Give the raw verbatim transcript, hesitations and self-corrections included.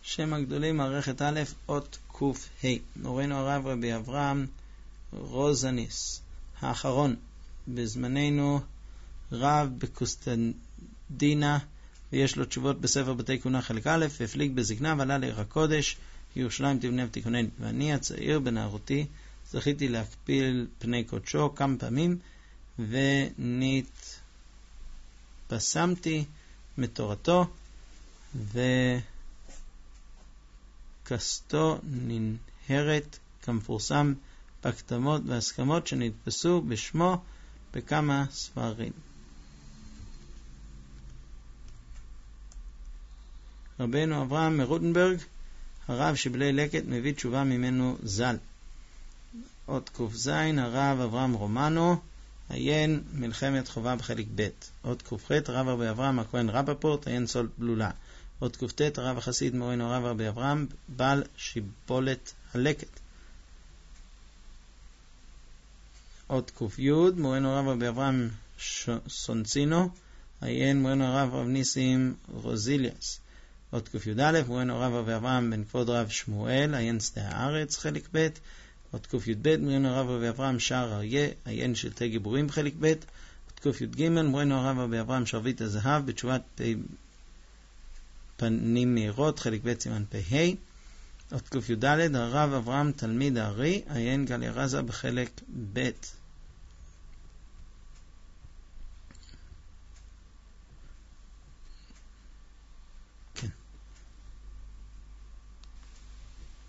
שם הגדולים, מערכת א', אות קוף ה'. מורנו הרב רבי אברהם רוזניס, האחרון בזמננו, רב בקוסטנדינה, ויש לו תשובות בספר בתי כהונה חלק א', והפליג בזקנה ועלה לעיר הקודש, ירושלים תבנה ותכונן. ואני הצעיר בנערותי זכיתי להקפיל פני קודשו כמה פעמים, ונתפסמתי מתורתו, וכסתו ננהרת כמפורסם בכתמות והסכמות שנתפסו בשמו בכמה ספרים. רבנו אברהם מרוטנברג, הרב שבלי לקט, מביא תשובה ממנו ז"ל. אות ק"ז, הרב אברהם רומנו, עיין מלחמת חובה בחלק ב'. אות ק"ח, הרב רבי אברהם הכהן רבפורט, עיין סול בלולה. אות ק"ט, הרב החסיד מורנו הרב רבי אברהם, בעל שיבולת הלקט. אות ק"י, מורנו הרב רבי אברהם סונצינו, עיין מורנו הרב רב ניסים רוזיליאס. אות קי"א, מורנו הרב רבי אברהם בן כבוד רב שמואל, עיין שדה הארץ חלק ב'. אות קי"ב, מורנו הרב רבי אברהם שער אריה, עיין שלטי גיבורים חלק ב'. אות קי"ג, מורנו הרב רבי אברהם שרביט הזהב, בתשובת פנים מהירות חלק ב' סימן פ"ה. אות קי"ד, הרב אברהם תלמיד הארי, עיין גליה רזה בחלק ב'.